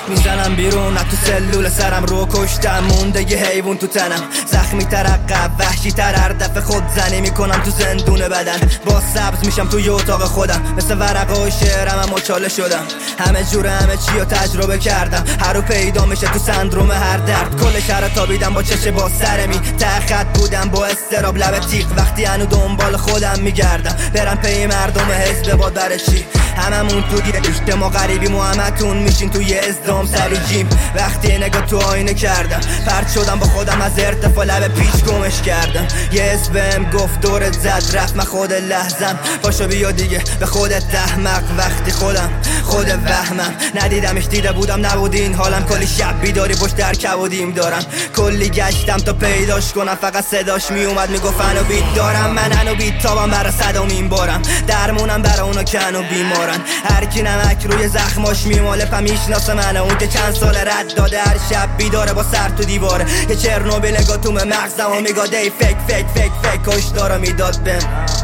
میزنم بیرون از تو سلول سرم رو کشتم، مونده یه حیوان تو تنم، زخمی تر عقب وحشی تر هر دفعه خود زنی میکنم تو زندون بدن. با سبز میشم توی اتاق خودم، مثل ورقه و شعرم هم مچاله شدم. همه جوره همه چی رو تجربه کردم، هر رو پیدا میشه تو سندروم هر درد. کل شهر تابیدم با چش با سرمی، ته خط بودم با استراب لب تیغ. وقتی هنو دنبال خودم میگردم برم پی مردم حزب باد برای چی؟ هممون تو یه رشته ما غریبیم و همتون میشین توی ازدام سر و جیم. وقتی نگاه تو آینه کردم پرت شدم با خودم از ارتفاع لب پیچ گمش کردم. یه حس بهم گفت دورت زد رفت من خود لحظم، پاشو بیا دیگه به خودت احمق. وقتی خود وهمم ندیدمش دیده بودم نبودی این حالم. کلی شب بیداری پشت در کبودیم دارم، کلی گشتم تا پیداش کنم، فقط صداش میومد میگفت انو بیت دارم. من انو بیت تابم برا صدامین بارم، درمونم برا اونا که انو بیمارن. هر کی نمک روی زخماش میماله پا میشناسه منو، اون که چند سال رد داده هر شب بیداره با سر تو دیواره. یه چرنوبیل نگاه تو مغزم و میگه دی فیک کشتارو میداد بهم.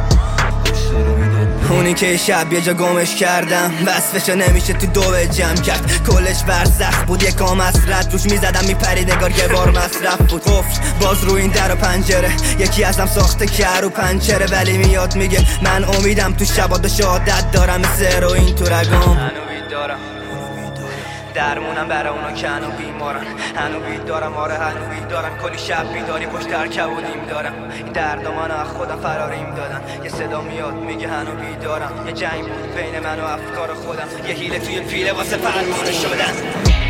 اونی که شب یه جا گمش کردم وصفشو نمیشه تو دو جمع کرد. کلش برزخ بود یک کام اسرت روش میزدم میپرید نگار یه بار مصرف بود. قفل باز رو این در و پنجره یکی ازم ساخته که و پنچره، ولی میاد میگه من امیدم تو شبا به شهادت دارم، مثل هروئین تو رگام. هنو دارم درمونم برای اونا که هنو بیمارن، هنو دارم آره هنو دارم. کلی شب بیداری پشت در کبودیم دارم، این درد منو از خودم فراریم دادن. یه صدا میاد میگه هنو بیدارم، یه جنگ بود بین من و افکار خودم، یه حیله توی پیله واسه فرمانه شدن.